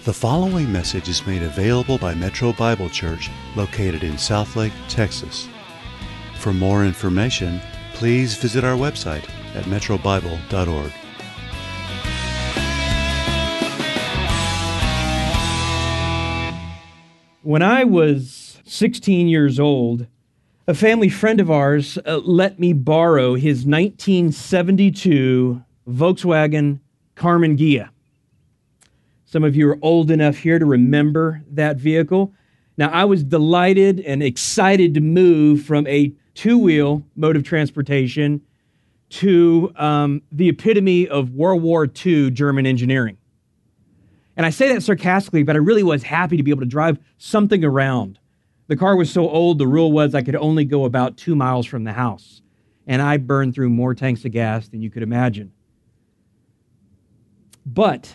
The following message is made available by Metro Bible Church, located in Southlake, Texas. For more information, please visit our website at metrobible.org. When I was 16 years old, a family friend of ours let me borrow his 1972 Volkswagen Karmann Ghia. Some of you are old enough here to remember that vehicle. Now, I was delighted and excited to move from a two-wheel mode of transportation to the epitome of World War II German engineering. And I say that sarcastically, but I really was happy to be able to drive something around. The car was so old, the rule was I could only go about 2 miles from the house. And I burned through more tanks of gas than you could imagine. But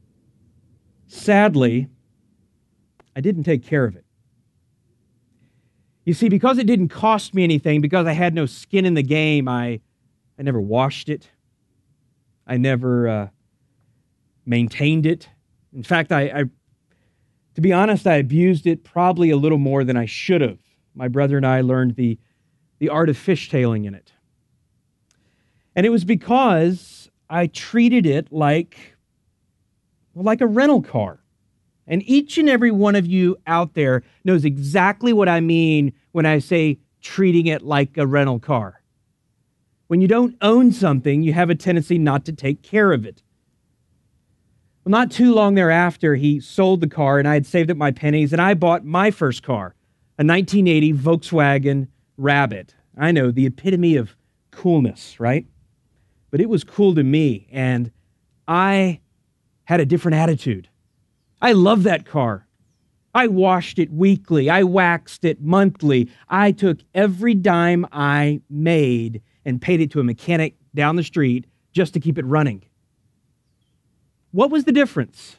sadly, I didn't take care of it. You see, because it didn't cost me anything, because I had no skin in the game, I never washed it. I never maintained it. In fact, to be honest, I abused it probably a little more than I should have. My brother and I learned the art of fishtailing in it. And it was because I treated it like a rental car. And each and every one of you out there knows exactly what I mean when I say treating it like a rental car. When you don't own something, you have a tendency not to take care of it. Well, not too long thereafter, he sold the car, and I had saved up my pennies, and I bought my first car, a 1980 Volkswagen Rabbit. I know, the epitome of coolness, right? But it was cool to me, and I had a different attitude. I loved that car. I washed it weekly. I waxed it monthly. I took every dime I made and paid it to a mechanic down the street just to keep it running. What was the difference?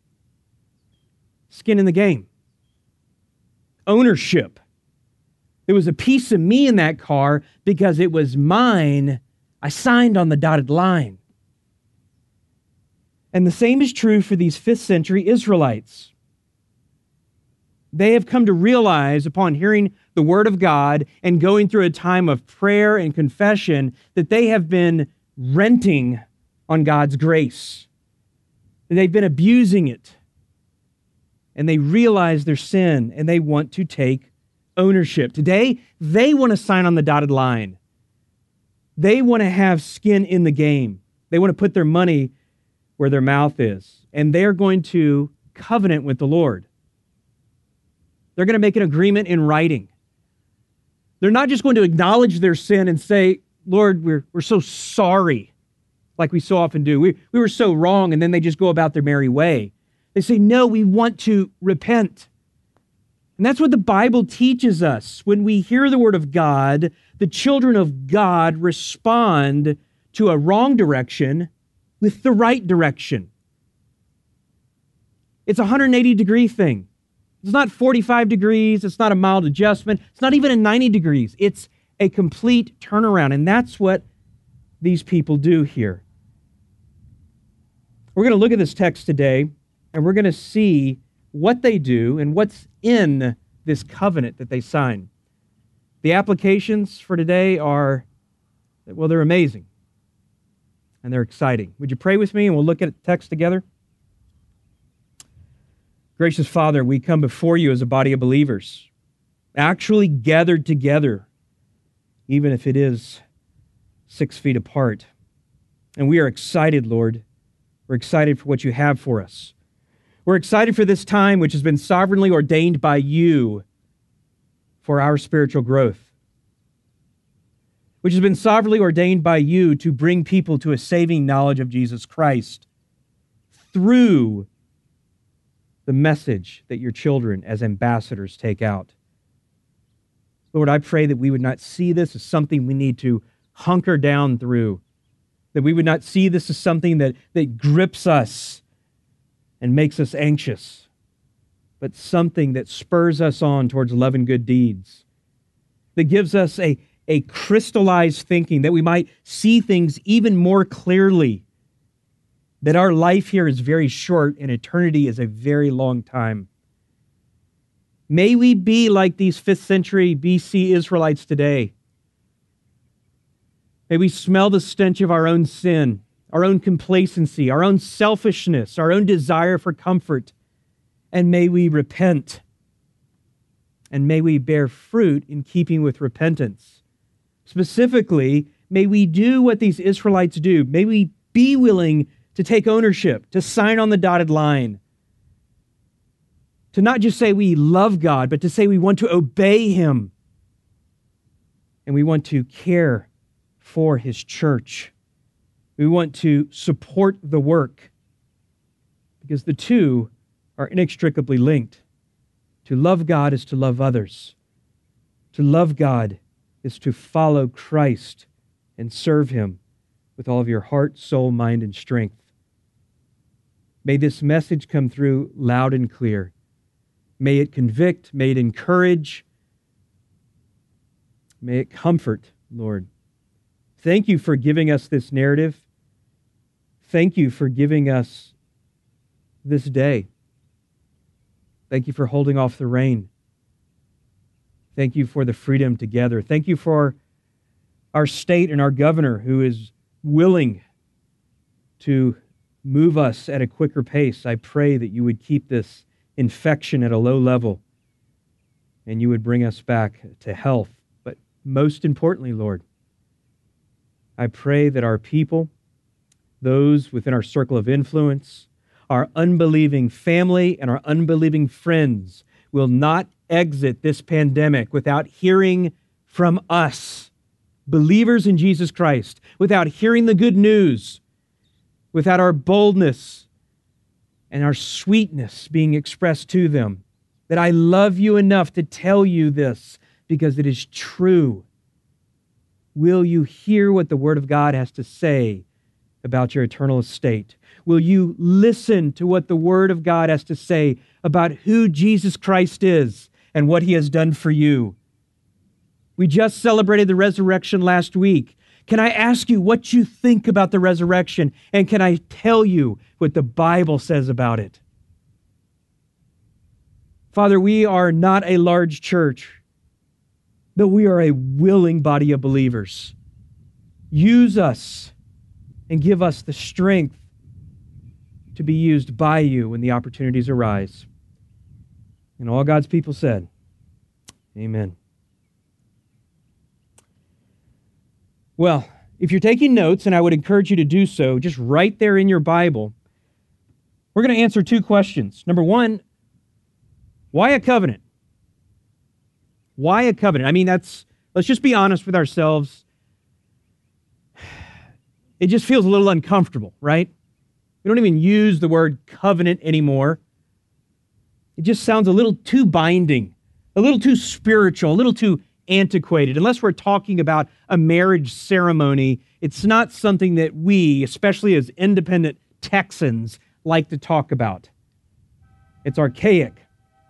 Skin in the game. Ownership. There was a piece of me in that car because it was mine. I signed on the dotted line. And the same is true for these 5th century Israelites. They have come to realize upon hearing the word of God and going through a time of prayer and confession that they have been renting on God's grace. They've been abusing it. And they realize their sin and they want to take ownership. Today, they want to sign on the dotted line. They want to have skin in the game. They want to put their money where their mouth is. And they're going to covenant with the Lord. They're going to make an agreement in writing. They're not just going to acknowledge their sin and say, Lord, we're so sorry, like we so often do. We were so wrong, and then they just go about their merry way. They say, no, we want to repent. And that's what the Bible teaches us. When we hear the word of God, the children of God respond to a wrong direction with the right direction. It's a 180-degree thing. It's not 45 degrees. It's not a mild adjustment. It's not even a 90 degrees. It's a complete turnaround, and that's what these people do here. We're going to look at this text today, and we're going to see what they do and what's in this covenant that they sign. The applications for today are, well, they're amazing, and they're exciting. Would you pray with me, and we'll look at the text together? Gracious Father, we come before you as a body of believers, actually gathered together, even if it is 6 feet apart. And we are excited, Lord. We're excited for what you have for us. We're excited for this time which has been sovereignly ordained by you for our spiritual growth, which has been sovereignly ordained by you to bring people to a saving knowledge of Jesus Christ through the message that your children as ambassadors take out. Lord, I pray that we would not see this as something we need to hunker down through, that we would not see this as something that grips us and makes us anxious, but something that spurs us on towards love and good deeds, that gives us a crystallized thinking, that we might see things even more clearly, that our life here is very short and eternity is a very long time. May we be like these 5th century BC Israelites today. May we smell the stench of our own sin, our own complacency, our own selfishness, our own desire for comfort, and may we repent. And may we bear fruit in keeping with repentance. Specifically, may we do what these Israelites do. May we be willing to take ownership, to sign on the dotted line, to not just say we love God, but to say we want to obey Him, and we want to care for His church. We want to support the work, because the two are inextricably linked. To love God is to love others. To love God is to follow Christ and serve Him with all of your heart, soul, mind, and strength. May this message come through loud and clear. May it convict, may it encourage, may it comfort, Lord. Thank you for giving us this narrative. Thank you for giving us this day. Thank you for holding off the rain. Thank you for the freedom to gather. Thank you for our state and our governor who is willing to move us at a quicker pace. I pray that you would keep this infection at a low level and you would bring us back to health. But most importantly, Lord, I pray that our people, those within our circle of influence, our unbelieving family and our unbelieving friends will not exit this pandemic without hearing from us, believers in Jesus Christ, without hearing the good news, without our boldness and our sweetness being expressed to them, that I love you enough to tell you this because it is true. Will you hear what the Word of God has to say about your eternal estate? Will you listen to what the Word of God has to say about who Jesus Christ is and what He has done for you? We just celebrated the resurrection last week. Can I ask you what you think about the resurrection? And can I tell you what the Bible says about it? Father, we are not a large church, but we are a willing body of believers. Use us and give us the strength to be used by you when the opportunities arise. And all God's people said, amen. Well, if you're taking notes, and I would encourage you to do so, just right there in your Bible, we're going to answer two questions. Number one, why a covenant? Why a covenant? I mean, let's just be honest with ourselves. It just feels a little uncomfortable, right? We don't even use the word covenant anymore. It just sounds a little too binding, a little too spiritual, a little too antiquated. Unless we're talking about a marriage ceremony, it's not something that we, especially as independent Texans, like to talk about. It's archaic.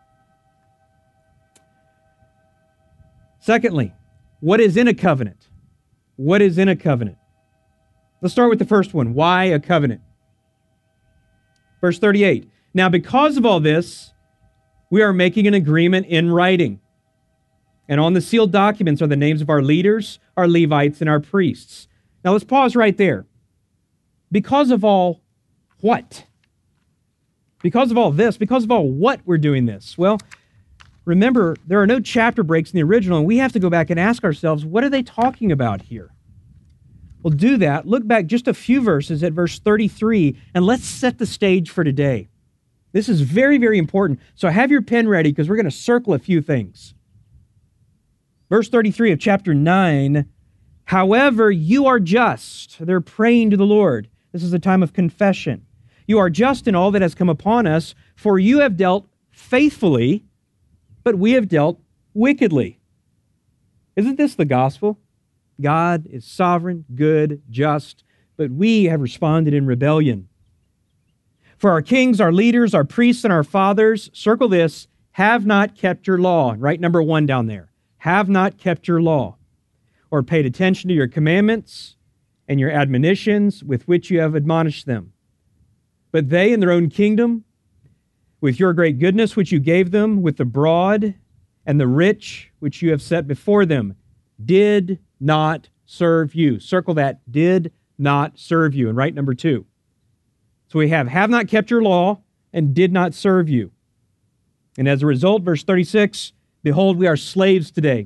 Secondly, what is in a covenant? What is in a covenant? Let's start with the first one. Why a covenant? Verse 38. Now, because of all this, we are making an agreement in writing. And on the sealed documents are the names of our leaders, our Levites, and our priests. Now, let's pause right there. Because of all what? Because of all this, because of all what we're doing this? Well, remember, there are no chapter breaks in the original, and we have to go back and ask ourselves, what are they talking about here? Well, do that. Look back just a few verses at verse 33, and let's set the stage for today. This is very, very important. So have your pen ready because we're going to circle a few things. Verse 33 of chapter 9, however, you are just. They're praying to the Lord. This is a time of confession. You are just in all that has come upon us, for you have dealt faithfully, but we have dealt wickedly. Isn't this the gospel? God is sovereign, good, just, but we have responded in rebellion. For our kings, our leaders, our priests, and our fathers, circle this, have not kept your law. Write number 1 down there. Have not kept your law, or paid attention to your commandments and your admonitions with which you have admonished them. But they in their own kingdom, with your great goodness which you gave them, with the broad and the rich which you have set before them, did not serve you. Circle that, did not serve you. And write number 2. So we have not kept your law and did not serve you. And as a result, verse 36, behold, we are slaves today.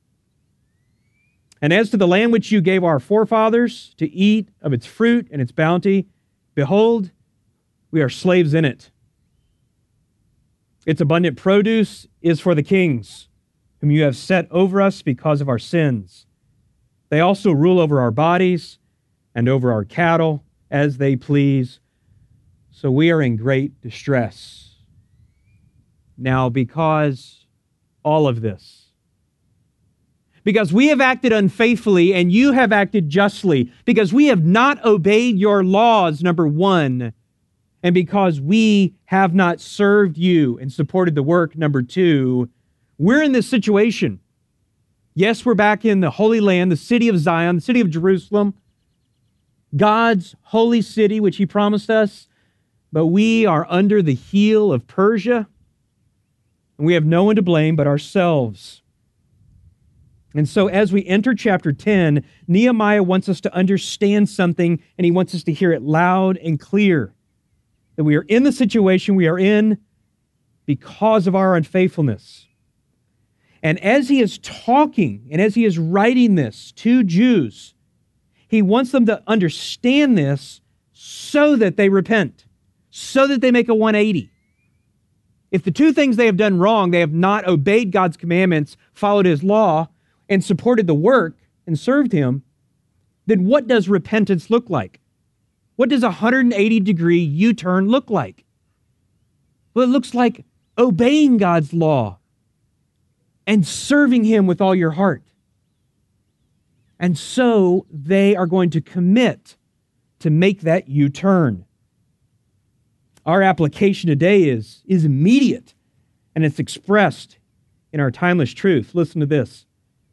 And as to the land which you gave our forefathers to eat of its fruit and its bounty, behold, we are slaves in it. Its abundant produce is for the kings, whom you have set over us because of our sins. They also rule over our bodies and over our cattle as they please. So we are in great distress. Now, because all of this, because we have acted unfaithfully and you have acted justly, because we have not obeyed your laws, number 1, and because we have not served you and supported the work, number 2, we're in this situation. Yes, we're back in the Holy Land, the city of Zion, the city of Jerusalem, God's holy city, which He promised us, but we are under the heel of Persia, and we have no one to blame but ourselves. And so as we enter chapter 10, Nehemiah wants us to understand something, and he wants us to hear it loud and clear, that we are in the situation we are in because of our unfaithfulness. And as he is talking, and as he is writing this to Jews, he wants them to understand this so that they repent, so that they make a 180. If the 2 things they have done wrong, they have not obeyed God's commandments, followed His law, and supported the work and served Him, then what does repentance look like? What does a 180-degree U-turn look like? Well, it looks like obeying God's law and serving Him with all your heart. And so they are going to commit to make that U-turn. Our application today is immediate, and it's expressed in our timeless truth. Listen to this.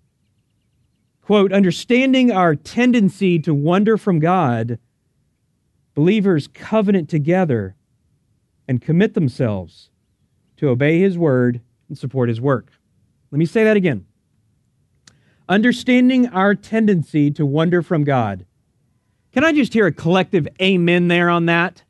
Quote, understanding our tendency to wander from God, believers covenant together and commit themselves to obey His word and support His work. Let me say that again. Understanding our tendency to wander from God. Can I just hear a collective amen there on that?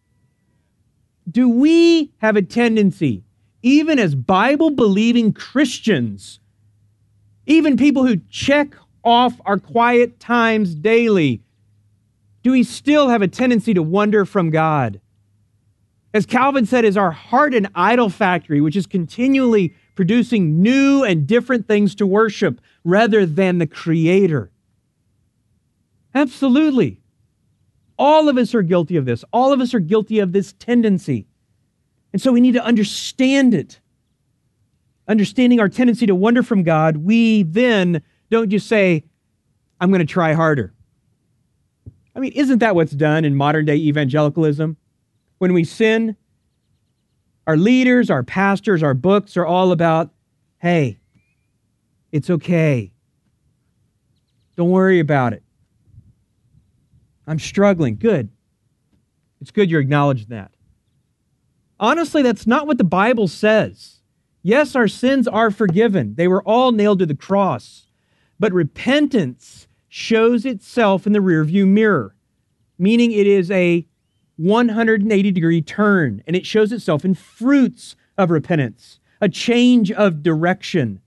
Do we have a tendency, even as Bible-believing Christians, even people who check off our quiet times daily, do we still have a tendency to wander from God? As Calvin said, is our heart an idol factory, which is continually producing new and different things to worship rather than the Creator? Absolutely. All of us are guilty of this. All of us are guilty of this tendency. And so we need to understand it. Understanding our tendency to wander from God, we then don't just say, I'm going to try harder. I mean, isn't that what's done in modern day evangelicalism? When we sin, our leaders, our pastors, our books are all about, hey, it's okay. Don't worry about it. I'm struggling. Good. It's good you're acknowledging that. Honestly, that's not what the Bible says. Yes, our sins are forgiven. They were all nailed to the cross. But repentance shows itself in the rearview mirror, meaning it is a 180-degree turn, and it shows itself in fruits of repentance, a change of direction.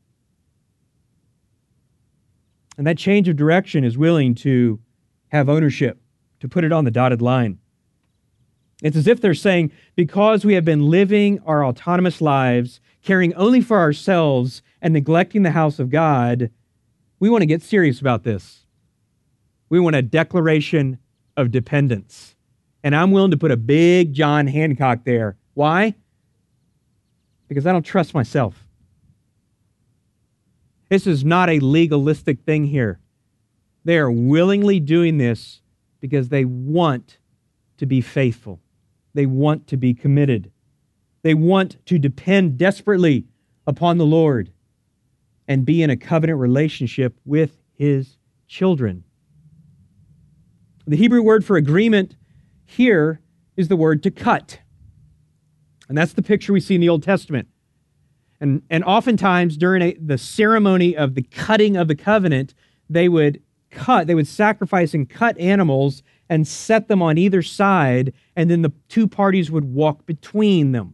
And that change of direction is willing to have ownership, to put it on the dotted line. It's as if they're saying, because we have been living our autonomous lives, caring only for ourselves and neglecting the house of God, we want to get serious about this. We want a declaration of dependence. And I'm willing to put a big John Hancock there. Why? Because I don't trust myself. This is not a legalistic thing here. They are willingly doing this because they want to be faithful. They want to be committed. They want to depend desperately upon the Lord and be in a covenant relationship with His children. The Hebrew word for agreement here is the word to cut. And that's the picture we see in the Old Testament. And oftentimes during the ceremony of the cutting of the covenant, they would sacrifice and cut animals and set them on either side, and then the two parties would walk between them.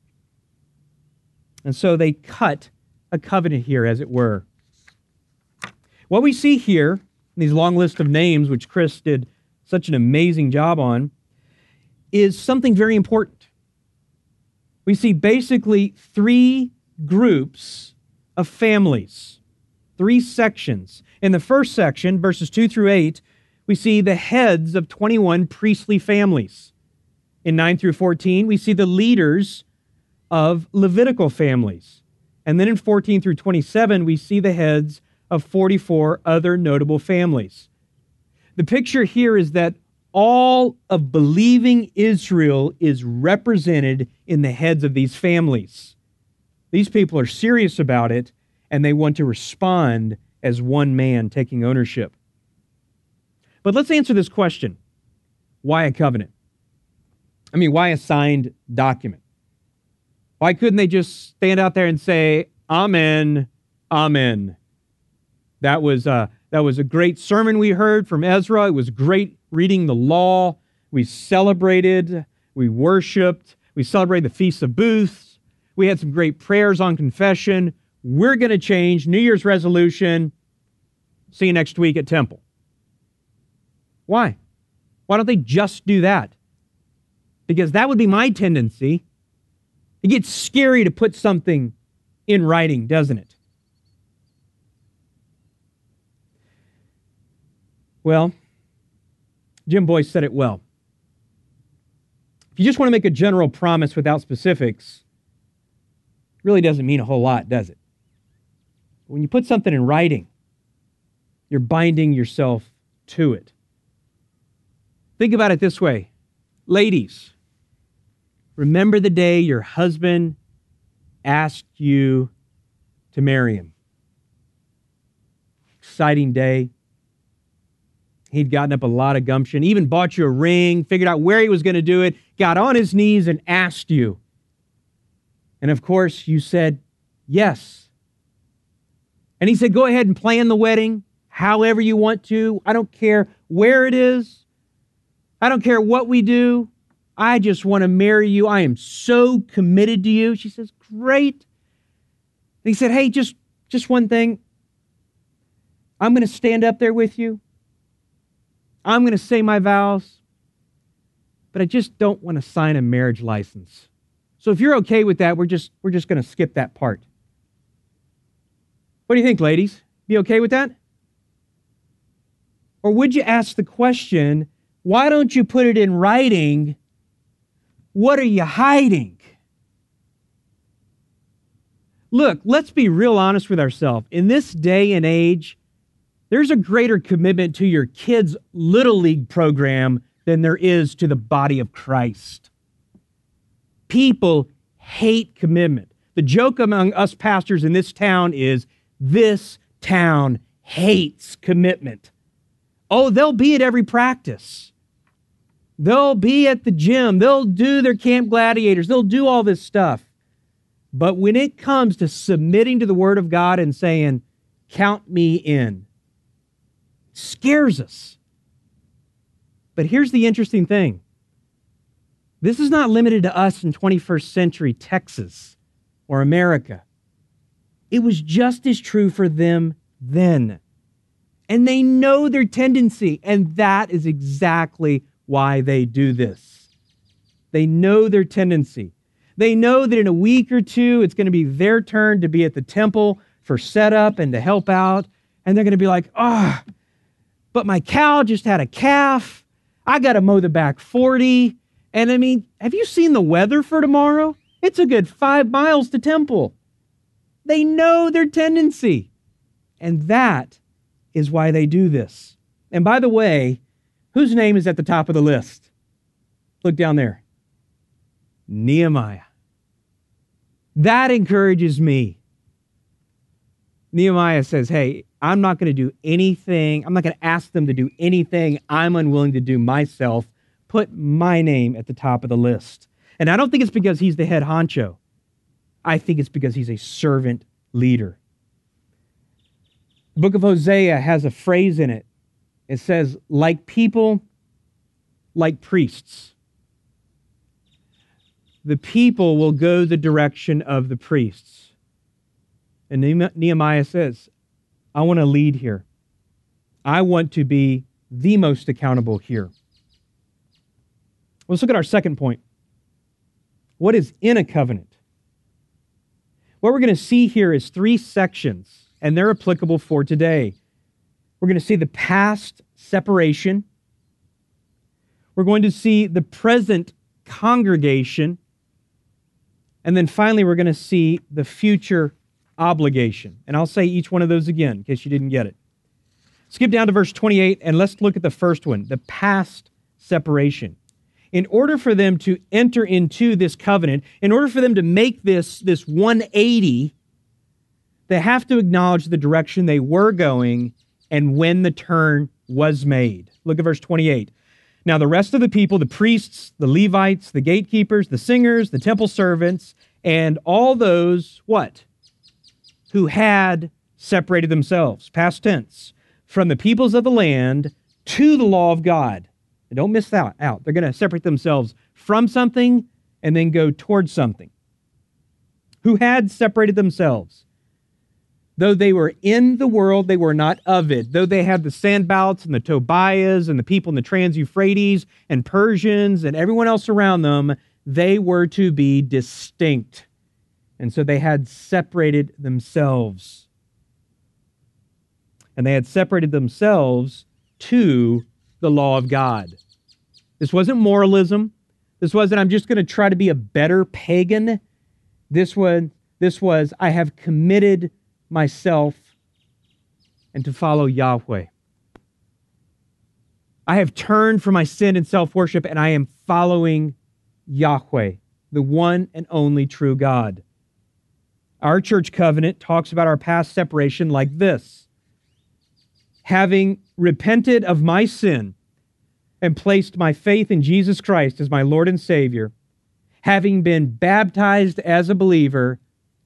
And so they cut a covenant here, as it were. What we see here, in these long list of names, which Chris did such an amazing job on, is something very important. We see basically three groups of families, three sections. In the first section, verses 2 through 8, we see the heads of 21 priestly families. In 9 through 14, we see the leaders of Levitical families. And then in 14 through 27, we see the heads of 44 other notable families. The picture here is that all of believing Israel is represented in the heads of these families. These people are serious about it, and they want to respond as one man taking ownership. But let's answer this question. Why a covenant? Why a signed document? Why couldn't they just stand out there and say, Amen, Amen? That was a great sermon we heard from Ezra. It was great reading the law. We celebrated, we worshiped, we celebrated the Feast of Booths. We had some great prayers on confession. We're going to change. New Year's resolution. See you next week at Temple. Why? Why don't they just do that? Because that would be my tendency. It gets scary to put something in writing, doesn't it? Well, Jim Boyce said it well. If you just want to make a general promise without specifics, it really doesn't mean a whole lot, does it? When you put something in writing, you're binding yourself to it. Think about it this way. Ladies, remember the day your husband asked you to marry him. Exciting day. He'd gotten up a lot of gumption, even bought you a ring, figured out where he was going to do it, got on his knees and asked you. And of course, you said yes. And he said, go ahead and plan the wedding however you want to. I don't care where it is. I don't care what we do. I just want to marry you. I am so committed to you. She says, great. And he said, hey, just one thing. I'm going to stand up there with you. I'm going to say my vows, but I just don't want to sign a marriage license. So if you're okay with that, we're just going to skip that part. What do you think, ladies? Be okay with that? Or would you ask the question, why don't you put it in writing? What are you hiding? Look, let's be real honest with ourselves. In this day and age, there's a greater commitment to your kids' Little League program than there is to the body of Christ. People hate commitment. The joke among us pastors in this town is, this town hates commitment. Oh, they'll be at every practice. They'll be at the gym. They'll do their Camp Gladiators. They'll do all this stuff. But when it comes to submitting to the Word of God and saying, count me in, scares us. But here's the interesting thing. This is not limited to us in 21st century Texas or America. It was just as true for them then. And they know their tendency, and that is exactly why they do this. They know their tendency. They know that in a week or two, it's going to be their turn to be at the temple for setup and to help out. And they're going to be like, but my cow just had a calf. I got to mow the back 40. And have you seen the weather for tomorrow? It's a good 5 miles to temple. They know their tendency. And that is why they do this. And by the way, whose name is at the top of the list? Look down there. Nehemiah. That encourages me. Nehemiah says, hey, I'm not going to do anything. I'm not going to ask them to do anything I'm unwilling to do myself. put my name at the top of the list. And I don't think it's because he's the head honcho. I think it's because he's a servant leader. The book of Hosea has a phrase in it. It says, like people, like priests. The people will go the direction of the priests. And Nehemiah says, I want to lead here. I want to be the most accountable here. Let's look at our second point. What is in a covenant? What we're going to see here is 3 sections, and they're applicable for today. We're going to see the past separation. We're going to see the present congregation. And then finally, we're going to see the future obligation. And I'll say each one of those again in case you didn't get it. Skip down to verse 28 and let's look at the first one, the past separation. In order for them to enter into this covenant, in order for them to make this 180, they have to acknowledge the direction they were going and when the turn was made. Look at verse 28. Now the rest of the people, the priests, the Levites, the gatekeepers, the singers, the temple servants, and all those, what? Who had separated themselves, past tense, from the peoples of the land to the law of God. And don't miss that out. They're going to separate themselves from something and then go towards something. Who had separated themselves. Though they were in the world, they were not of it. Though they had the Sanballats and the Tobiahs and the people in the Trans-Euphrates and Persians and everyone else around them, they were to be distinct. And so they had separated themselves. And they had separated themselves to the law of God. This wasn't moralism. This wasn't, I'm just going to try to be a better pagan. This was, I have committed myself and to follow Yahweh. I have turned from my sin and self-worship and I am following Yahweh, the one and only true God. Our church covenant talks about our past separation like this. Having repented of my sin and placed my faith in Jesus Christ as my Lord and Savior, having been baptized as a believer, ...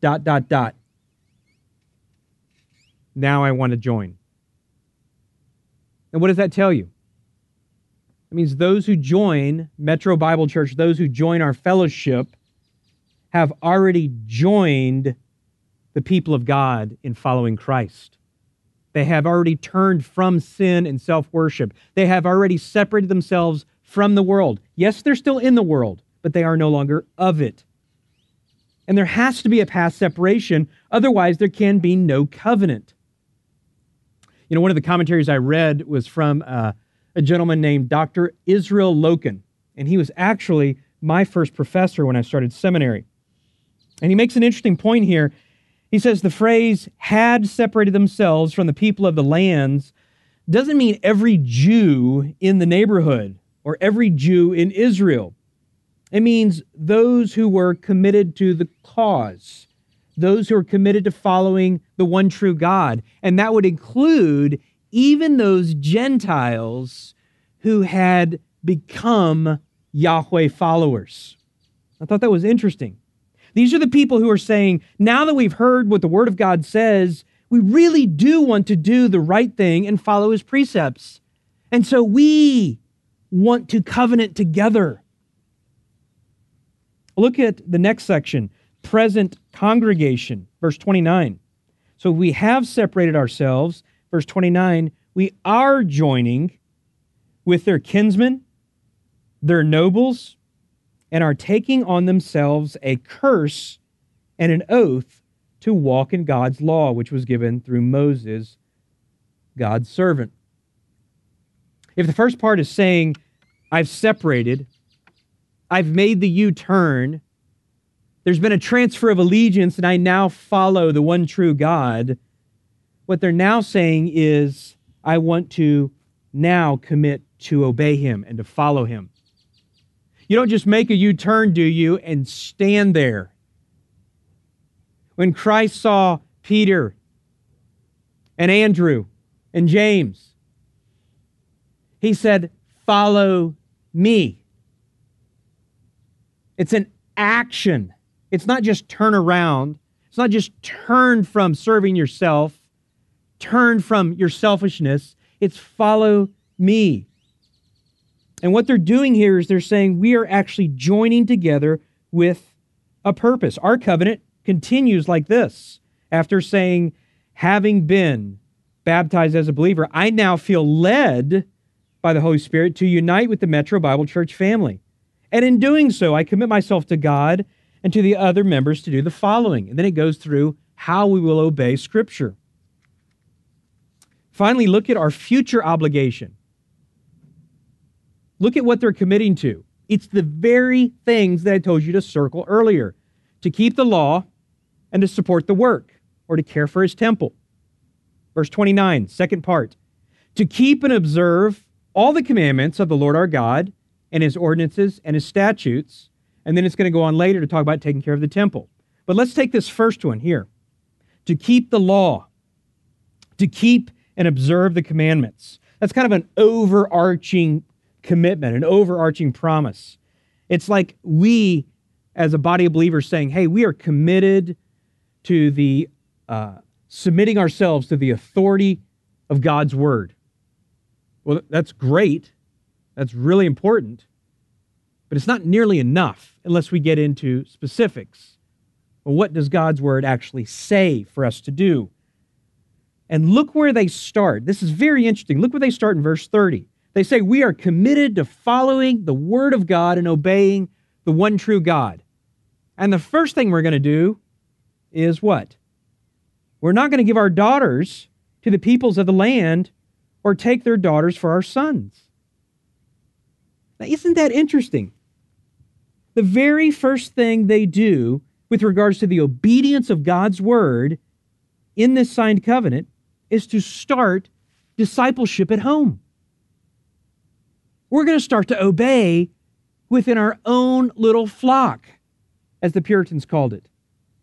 Now I want to join. And what does that tell you? It means those who join Metro Bible Church, those who join our fellowship, have already joined the people of God in following Christ. They have already turned from sin and self-worship. They have already separated themselves from the world. Yes, they're still in the world, but they are no longer of it. And there has to be a past separation, otherwise there can be no covenant. You know, one of the commentaries I read was from a gentleman named Dr. Israel Loken, and he was actually my first professor when I started seminary. And he makes an interesting point here. He says the phrase, had separated themselves from the people of the lands, doesn't mean every Jew in the neighborhood or every Jew in Israel. It means those who were committed to the cause, those who are committed to following the one true God. And that would include even those Gentiles who had become Yahweh followers. I thought that was interesting. These are the people who are saying, now that we've heard what the Word of God says, we really do want to do the right thing and follow His precepts. And so we want to covenant together. Look at the next section, present congregation, verse 29. So we have separated ourselves, verse 29, we are joining with their kinsmen, their nobles, and are taking on themselves a curse and an oath to walk in God's law, which was given through Moses, God's servant. If the first part is saying, I've separated, I've made the U-turn, there's been a transfer of allegiance, and I now follow the one true God, what they're now saying is, I want to now commit to obey Him and to follow Him. You don't just make a U-turn, do you, and stand there. When Christ saw Peter and Andrew and James, He said, follow me. It's an action. It's not just turn around. It's not just turn from serving yourself, turn from your selfishness. It's follow me. And what they're doing here is they're saying we are actually joining together with a purpose. Our covenant continues like this. After saying, having been baptized as a believer, I now feel led by the Holy Spirit to unite with the Metro Bible Church family. And in doing so, I commit myself to God and to the other members to do the following. And then it goes through how we will obey Scripture. Finally, look at our future obligation. Look at what they're committing to. It's the very things that I told you to circle earlier. To keep the law and to support the work, or to care for his temple. Verse 29, second part. To keep and observe all the commandments of the Lord our God and his ordinances and his statutes. And then it's going to go on later to talk about taking care of the temple. But let's take this first one here. To keep the law. To keep and observe the commandments. That's kind of an overarching commitment, an overarching promise. It's like we, as a body of believers, saying, hey, we are committed to the submitting ourselves to the authority of God's word. Well, that's great. That's really important. But it's not nearly enough unless we get into specifics. Well, what does God's word actually say for us to do? And look where they start. This is very interesting. Look where they start in verse 30. They say, we are committed to following the word of God and obeying the one true God. And the first thing we're going to do is what? We're not going to give our daughters to the peoples of the land or take their daughters for our sons. Now, isn't that interesting? The very first thing they do with regards to the obedience of God's word in this signed covenant is to start discipleship at home. We're going to start to obey within our own little flock, as the Puritans called it.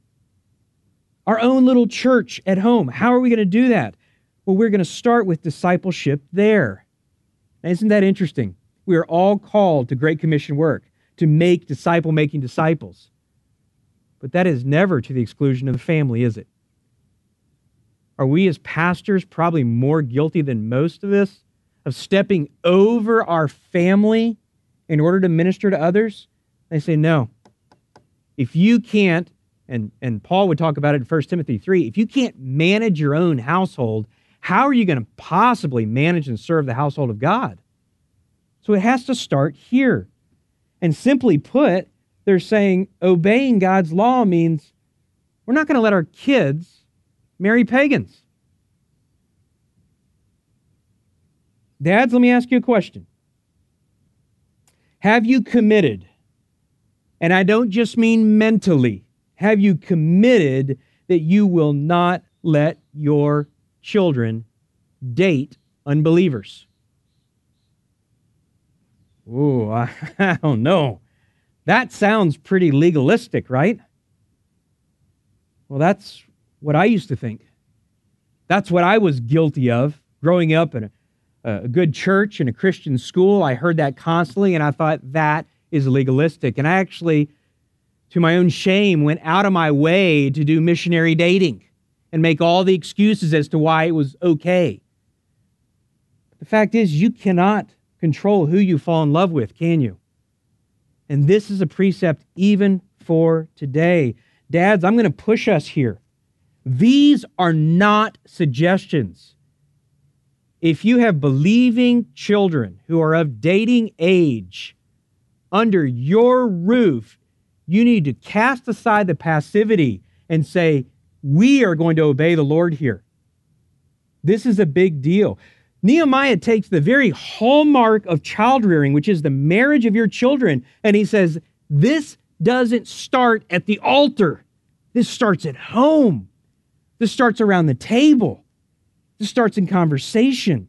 Our own little church at home. How are we going to do that? Well, we're going to start with discipleship there. Now, isn't that interesting? We are all called to Great Commission work, to make disciple-making disciples. But that is never to the exclusion of the family, is it? Are we as pastors probably more guilty than most of this, of stepping over our family in order to minister to others? They say, no. If you can't, and Paul would talk about it in 1 Timothy 3, if you can't manage your own household, how are you going to possibly manage and serve the household of God? So it has to start here. And simply put, they're saying obeying God's law means we're not going to let our kids marry pagans. Dads, let me ask you a question. Have you committed, and I don't just mean mentally, have you committed that you will not let your children date unbelievers? Ooh, I don't know. That sounds pretty legalistic, right? Well, that's what I used to think. That's what I was guilty of growing up in a good church and a Christian school. I heard that constantly, and I thought that is legalistic. And I actually, to my own shame, went out of my way to do missionary dating and make all the excuses as to why it was okay. The fact is, you cannot control who you fall in love with, can you? And this is a precept even for today. Dads, I'm going to push us here. These are not suggestions. If you have believing children who are of dating age under your roof, you need to cast aside the passivity and say, we are going to obey the Lord here. This is a big deal. Nehemiah takes the very hallmark of child rearing, which is the marriage of your children, and he says, this doesn't start at the altar. This starts at home. This starts around the table. This starts in conversation.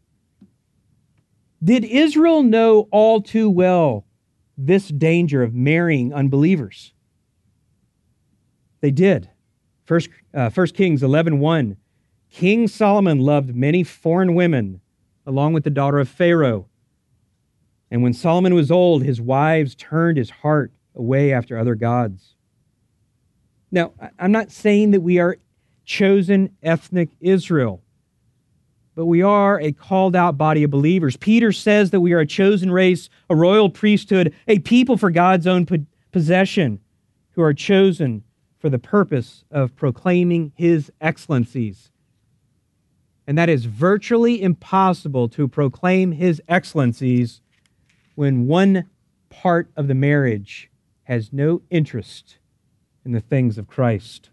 Did Israel know all too well this danger of marrying unbelievers? They did. 1 Kings 11:1. King Solomon loved many foreign women, along with the daughter of Pharaoh. And when Solomon was old, his wives turned his heart away after other gods. Now, I'm not saying that we are chosen ethnic Israel, but we are a called out body of believers. Peter says that we are a chosen race, a royal priesthood, a people for God's own possession, who are chosen for the purpose of proclaiming his excellencies. And that is virtually impossible to proclaim his excellencies when one part of the marriage has no interest in the things of Christ.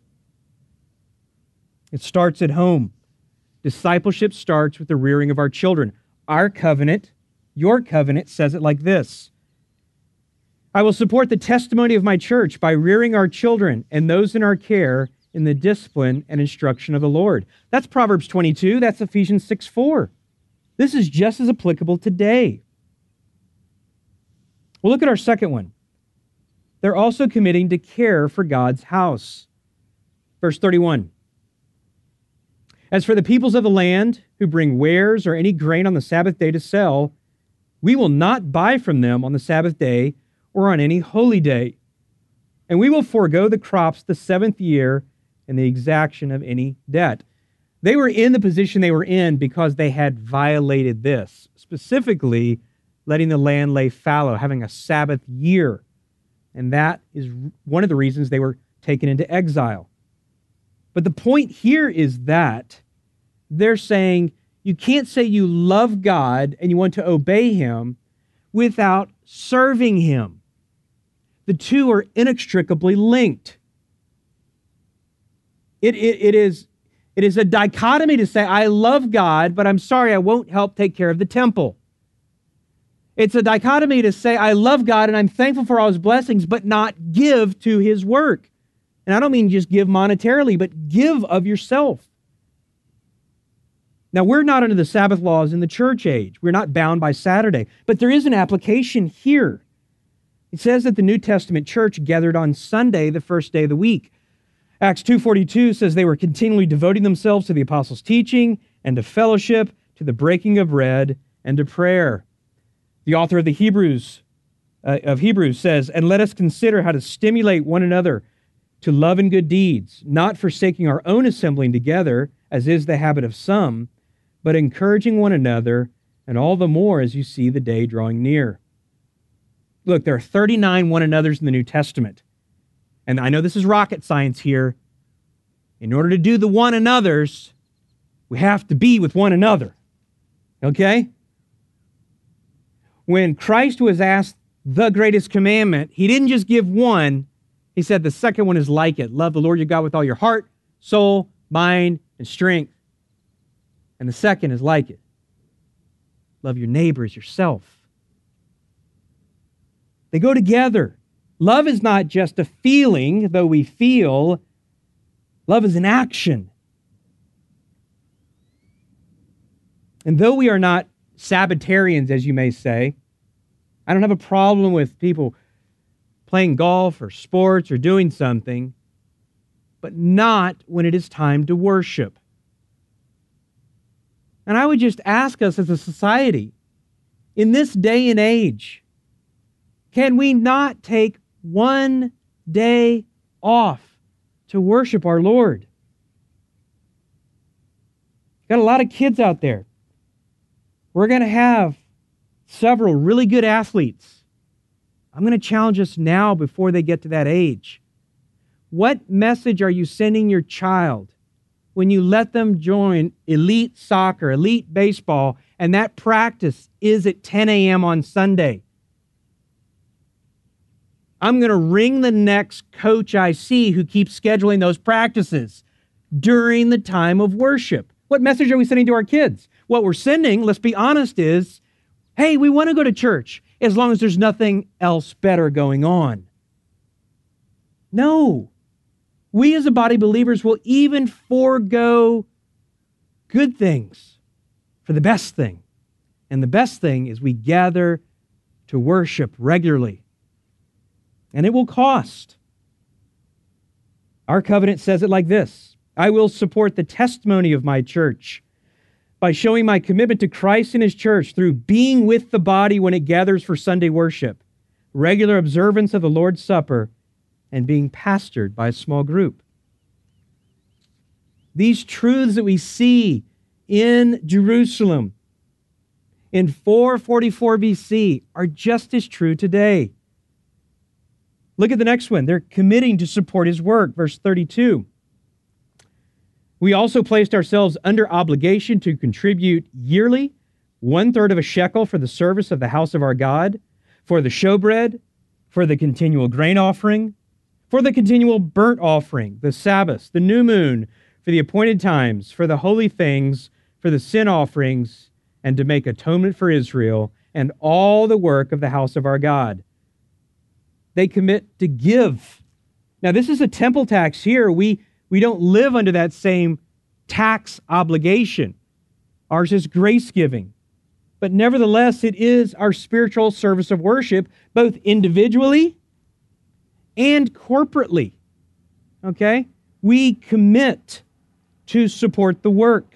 It starts at home. Discipleship starts with the rearing of our children. Our covenant, your covenant, says it like this: I will support the testimony of my church by rearing our children and those in our care in the discipline and instruction of the Lord. That's Proverbs 22. That's Ephesians 6:4. This is just as applicable today. Well, look at our second one. They're also committing to care for God's house. Verse 31. As for the peoples of the land who bring wares or any grain on the Sabbath day to sell, we will not buy from them on the Sabbath day or on any holy day. And we will forego the crops the seventh year and the exaction of any debt. They were in the position they were in because they had violated this, specifically letting the land lay fallow, having a Sabbath year. And that is one of the reasons they were taken into exile. But the point here is that they're saying you can't say you love God and you want to obey him without serving him. The two are inextricably linked. It is a dichotomy to say, I love God, but I'm sorry, I won't help take care of the temple. It's a dichotomy to say, I love God and I'm thankful for all his blessings, but not give to his work. And I don't mean just give monetarily, but give of yourself. Now, we're not under the Sabbath laws in the church age. We're not bound by Saturday. But there is an application here. It says that the New Testament church gathered on Sunday, the first day of the week. Acts 2:42 says they were continually devoting themselves to the apostles' teaching and to fellowship, to the breaking of bread, and to prayer. The author of the Hebrews says, and let us consider how to stimulate one another to love and good deeds, not forsaking our own assembling together, as is the habit of some, but encouraging one another, and all the more as you see the day drawing near. Look, there are 39 one another's in the New Testament. And I know this is rocket science here. In order to do the one another's, we have to be with one another. Okay? When Christ was asked the greatest commandment, he didn't just give one. He said the second one is like it. Love the Lord your God with all your heart, soul, mind, and strength. And the second is like it. Love your neighbor as yourself. They go together. Love is not just a feeling, though we feel. Love is an action. And though we are not Sabbatarians, as you may say, I don't have a problem with people playing golf or sports or doing something, but not when it is time to worship. And I would just ask us as a society, in this day and age, can we not take one day off to worship our Lord? Got a lot of kids out there. We're going to have several really good athletes. I'm going to challenge us now before they get to that age. What message are you sending your child when you let them join elite soccer, elite baseball, and that practice is at 10 a.m. on Sunday? I'm going to wring the next coach I see who keeps scheduling those practices during the time of worship. What message are we sending to our kids? What we're sending, let's be honest, is, hey, we want to go to church as long as there's nothing else better going on. No. We as a body of believers will even forego good things for the best thing. And the best thing is we gather to worship regularly. And it will cost. Our covenant says it like this: I will support the testimony of my church by showing my commitment to Christ and His church through being with the body when it gathers for Sunday worship, regular observance of the Lord's Supper, and being pastored by a small group. These truths that we see in Jerusalem in 444 BC are just as true today. Look at the next one. They're committing to support His work. Verse 32. We also placed ourselves under obligation to contribute yearly 1/3 of a shekel for the service of the house of our God, for the showbread, for the continual grain offering, for the continual burnt offering, the Sabbaths, the new moon, for the appointed times, for the holy things, for the sin offerings, and to make atonement for Israel, and all the work of the house of our God. They commit to give. Now, this is a temple tax here. We don't live under that same tax obligation. Ours is grace giving. But nevertheless, it is our spiritual service of worship, both individually and corporately. Okay? We commit to support the work.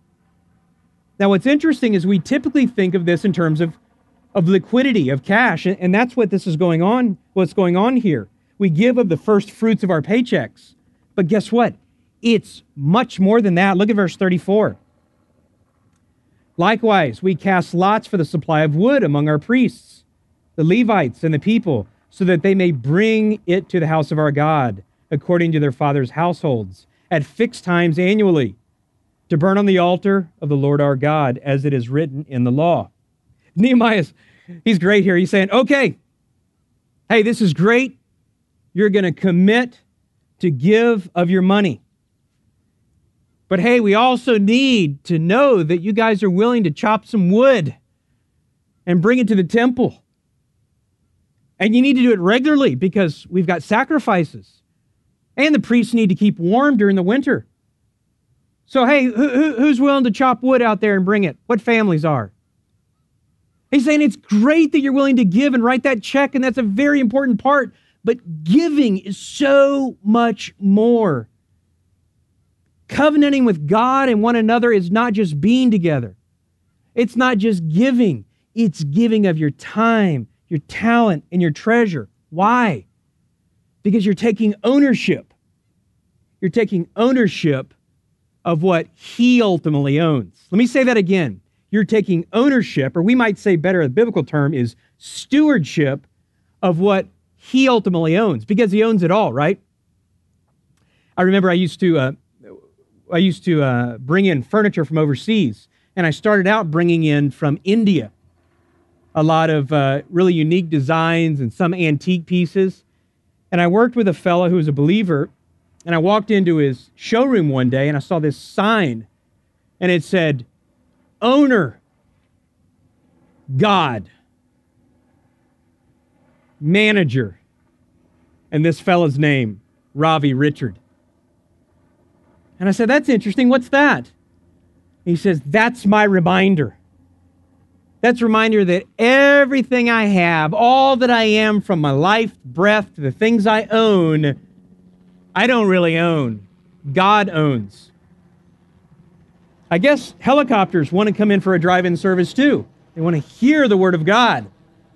Now, what's interesting is we typically think of this in terms of liquidity, of cash, and that's what this is going on, what's going on here. We give of the first fruits of our paychecks. But guess what? It's much more than that. Look at verse 34. Likewise, we cast lots for the supply of wood among our priests, the Levites, and the people, so that they may bring it to the house of our God, according to their fathers' households, at fixed times annually, to burn on the altar of the Lord our God, as it is written in the law. Nehemiah, he's great here. He's saying, okay, hey, this is great. You're going to commit to give of your money. But hey, we also need to know that you guys are willing to chop some wood and bring it to the temple. And you need to do it regularly because we've got sacrifices. And the priests need to keep warm during the winter. So hey, who's willing to chop wood out there and bring it? What families are? He's saying it's great that you're willing to give and write that check, and that's a very important part. But giving is so much more. Covenanting with God and one another is not just being together. It's not just giving. It's giving of your time, your talent, and your treasure. Why? Because you're taking ownership. You're taking ownership of what He ultimately owns. Let me say that again. You're taking ownership, or we might say better, a biblical term is stewardship of what He ultimately owns, because He owns it all, right? I remember I used to bring in furniture from overseas, and I started out bringing in from India a lot of really unique designs and some antique pieces. And I worked with a fellow who was a believer, and I walked into his showroom one day, and I saw this sign, and it said, Owner, God, Manager, and this fellow's name, Ravi Richard. And I said, that's interesting. What's that? He says, that's my reminder. That's a reminder that everything I have, all that I am, from my life, breath, to the things I own, I don't really own. God owns. I guess helicopters want to come in for a drive-in service too. They want to hear the Word of God.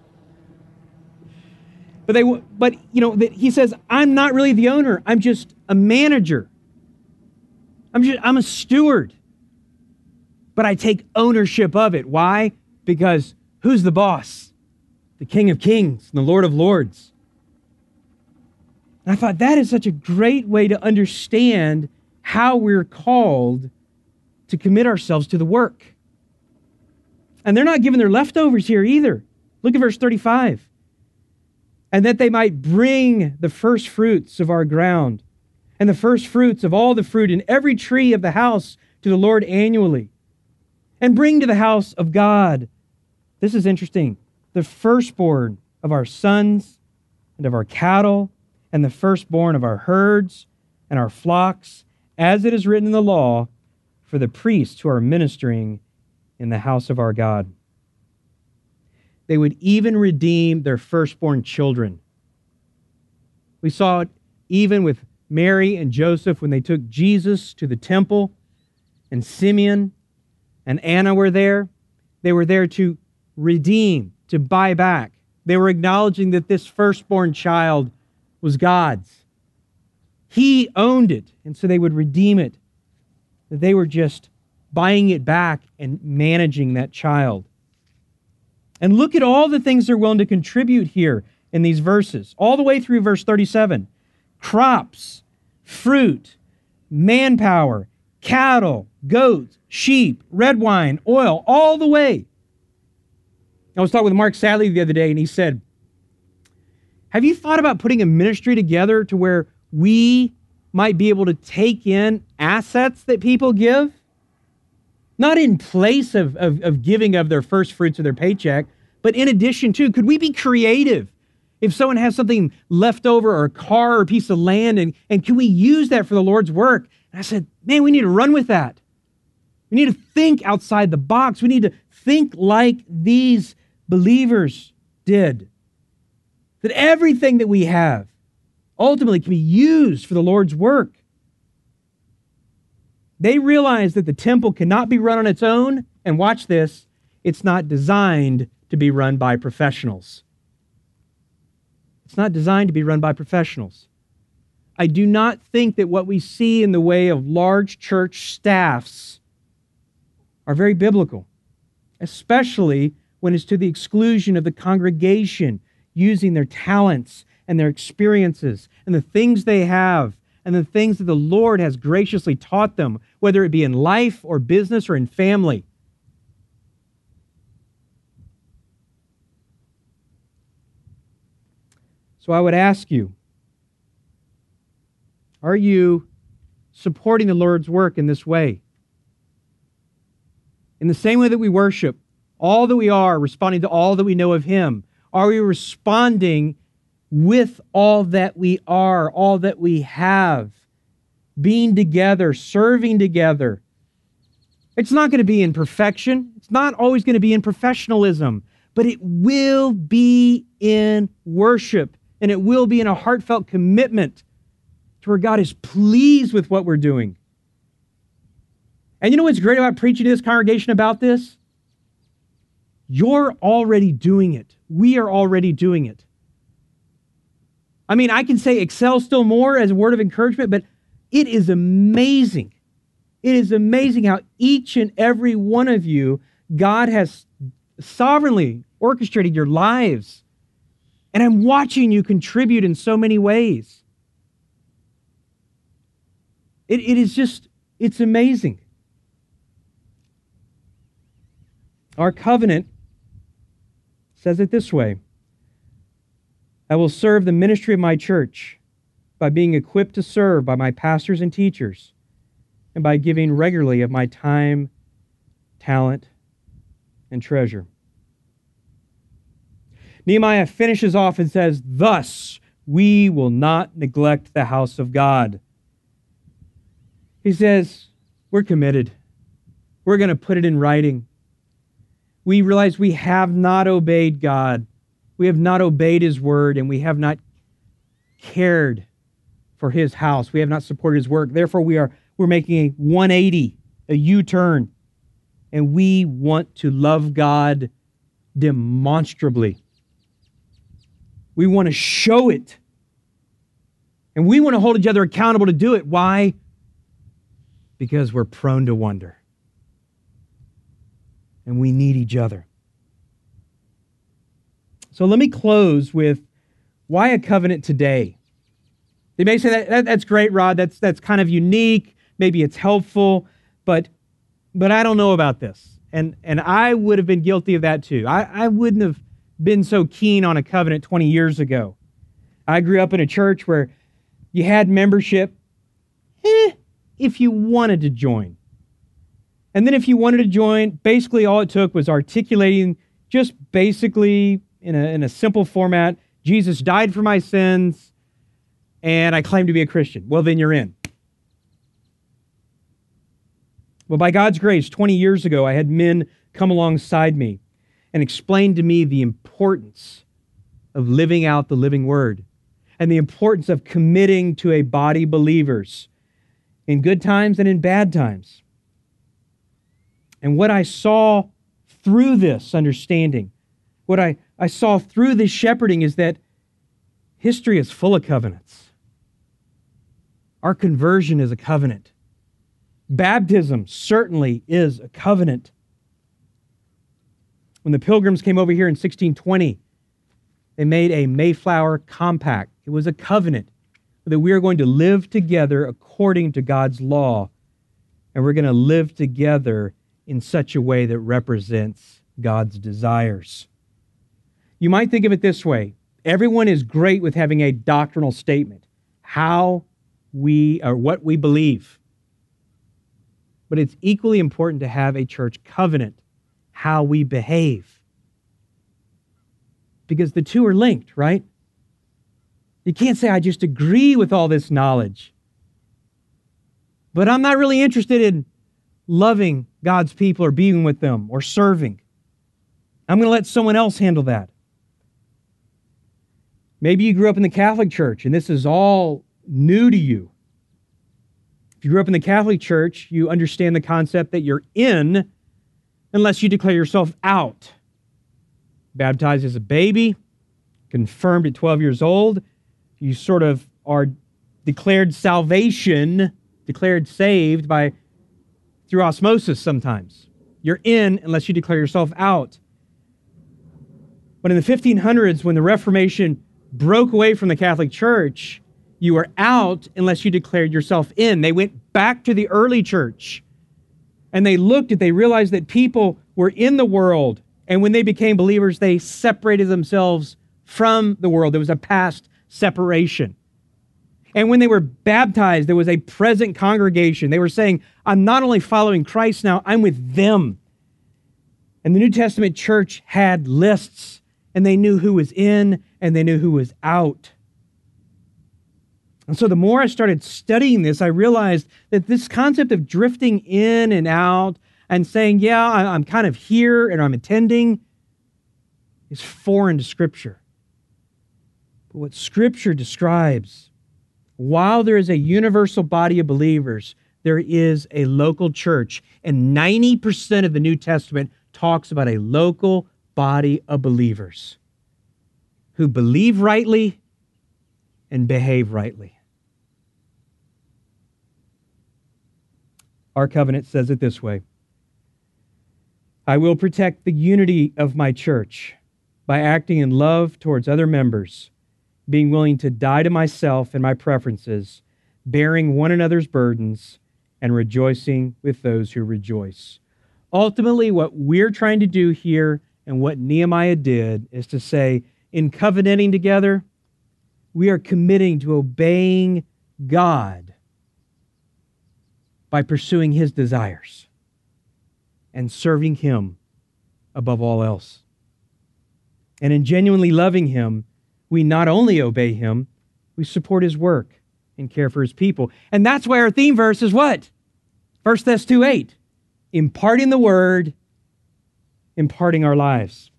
But he says, I'm not really the owner. I'm just a manager. I'm a steward. But I take ownership of it. Why? Because who's the boss? The King of Kings and the Lord of Lords. And I thought that is such a great way to understand how we're called to commit ourselves to the work. And they're not giving their leftovers here either. Look at verse 35. And that they might bring the first fruits of our ground and the first fruits of all the fruit in every tree of the house to the Lord annually, and bring to the house of God, this is interesting, the firstborn of our sons and of our cattle, and the firstborn of our herds and our flocks, as it is written in the law, for the priests who are ministering in the house of our God. They would even redeem their firstborn children. We saw it even with Mary and Joseph when they took Jesus to the temple, and Simeon and Anna were there. They were there to redeem, to buy back. They were acknowledging that this firstborn child was God's. He owned it, and so they would redeem it. That they were just buying it back and managing that child. And look at all the things they're willing to contribute here in these verses, all the way through verse 37. Crops, fruit, manpower, cattle, goats, sheep, red wine, oil, all the way. I was talking with Mark Sadley the other day, and he said, have you thought about putting a ministry together to where we might be able to take in assets that people give? Not in place of giving of their first fruits of their paycheck, but in addition to, could we be creative? If someone has something left over, or a car or a piece of land, and can we use that for the Lord's work? And I said, man, we need to run with that. We need to think outside the box. We need to think like these believers did. That everything that we have ultimately can be used for the Lord's work. They realize that the temple cannot be run on its own, and watch this, it's not designed to be run by professionals. It's not designed to be run by professionals. I do not think that what we see in the way of large church staffs are very biblical, especially when it's to the exclusion of the congregation using their talents and their experiences and the things they have and the things that the Lord has graciously taught them, whether it be in life or business or in family. So I would ask you, are you supporting the Lord's work in this way? In the same way that we worship, all that we are, responding to all that we know of Him, are we responding with all that we are, all that we have, being together, serving together? It's not going to be in perfection. It's not always going to be in professionalism, but it will be in worship, and it will be in a heartfelt commitment to where God is pleased with what we're doing. And you know what's great about preaching to this congregation about this? You're already doing it. We are already doing it. I mean, I can say excel still more as a word of encouragement, but it is amazing. It is amazing how each and every one of you, God has sovereignly orchestrated your lives. And I'm watching you contribute in so many ways. It is just, it's amazing. Our covenant says it this way: I will serve the ministry of my church by being equipped to serve by my pastors and teachers, and by giving regularly of my time, talent, and treasure. Nehemiah finishes off and says, thus we will not neglect the house of God. He says, we're committed. We're going to put it in writing. We realize we have not obeyed God. We have not obeyed His word, and we have not cared for His house. We have not supported His work. Therefore, we're making a 180, a U-turn, and we want to love God demonstrably. We want to show it, and we want to hold each other accountable to do it. Why? Because we're prone to wonder, and we need each other. So let me close with why a covenant today? They may say that's great, Rod. That's kind of unique. Maybe it's helpful, but I don't know about this. And I would have been guilty of that too. I wouldn't have been so keen on a covenant 20 years ago. I grew up in a church where you had membership if you wanted to join. And then if you wanted to join, basically all it took was articulating just basically in a simple format, Jesus died for my sins, and I claim to be a Christian. Well, then you're in. Well, by God's grace, 20 years ago, I had men come alongside me and explain to me the importance of living out the living word and the importance of committing to a body of believers in good times and in bad times. And what I saw through this understanding, what I saw through this shepherding is that history is full of covenants. Our conversion is a covenant. Baptism certainly is a covenant. When the Pilgrims came over here in 1620, they made a Mayflower Compact. It was a covenant that we are going to live together according to God's law, and we're going to live together in such a way that represents God's desires. You might think of it this way. Everyone is great with having a doctrinal statement, how we or what we believe. But it's equally important to have a church covenant, how we behave. Because the two are linked, right? You can't say, I just agree with all this knowledge, but I'm not really interested in loving God's people or being with them or serving. I'm going to let someone else handle that. Maybe you grew up in the Catholic Church and this is all new to you. If you grew up in the Catholic Church, you understand the concept that you're in unless you declare yourself out. Baptized as a baby, confirmed at 12 years old, you sort of are declared salvation, declared saved through osmosis sometimes. You're in unless you declare yourself out. But in the 1500s, when the Reformation broke away from the Catholic Church, you were out unless you declared yourself in. They went back to the early church and they realized that people were in the world, and when they became believers, they separated themselves from the world. There was a past separation. And when they were baptized, there was a present congregation. They were saying, I'm not only following Christ now, I'm with them. And the New Testament church had lists, and they knew who was in and they knew who was out. And so the more I started studying this, I realized that this concept of drifting in and out and saying, yeah, I'm kind of here and I'm attending, is foreign to Scripture. But what Scripture describes, while there is a universal body of believers, there is a local church. And 90% of the New Testament talks about a local body of believers who believe rightly and behave rightly. Our covenant says it this way: I will protect the unity of my church by acting in love towards other members, being willing to die to myself and my preferences, bearing one another's burdens, and rejoicing with those who rejoice. Ultimately, what we're trying to do here and what Nehemiah did is to say, in covenanting together, we are committing to obeying God by pursuing His desires and serving Him above all else. And in genuinely loving Him, we not only obey Him, we support His work and care for His people. And that's why our theme verse is what? 1 Thess 2:8. Imparting the Word, imparting our lives.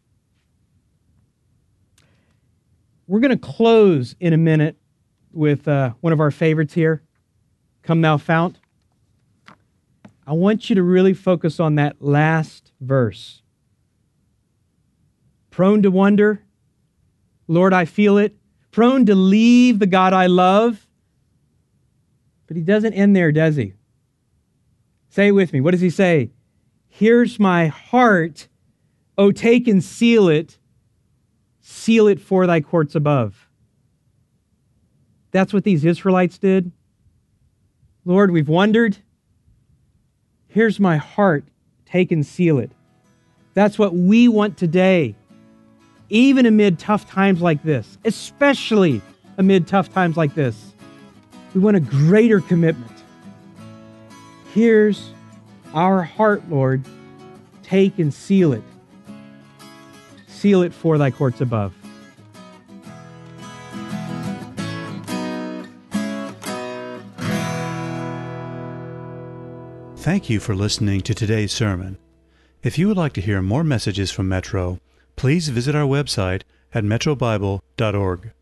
We're going to close in a minute with one of our favorites here, Come Thou Fount. I want you to really focus on that last verse. Prone to wonder, Lord, I feel it. Prone to leave the God I love. But he doesn't end there, does he? Say it with me. What does he say? Here's my heart. Oh, take and seal it. Seal it for thy courts above. That's what these Israelites did. Lord, we've wondered. Here's my heart. Take and seal it. That's what we want today. Even amid tough times like this, especially amid tough times like this, we want a greater commitment. Here's our heart, Lord. Take and seal it. Seal it for thy courts above. Thank you for listening to today's sermon. If you would like to hear more messages from Metro, please visit our website at metrobible.org.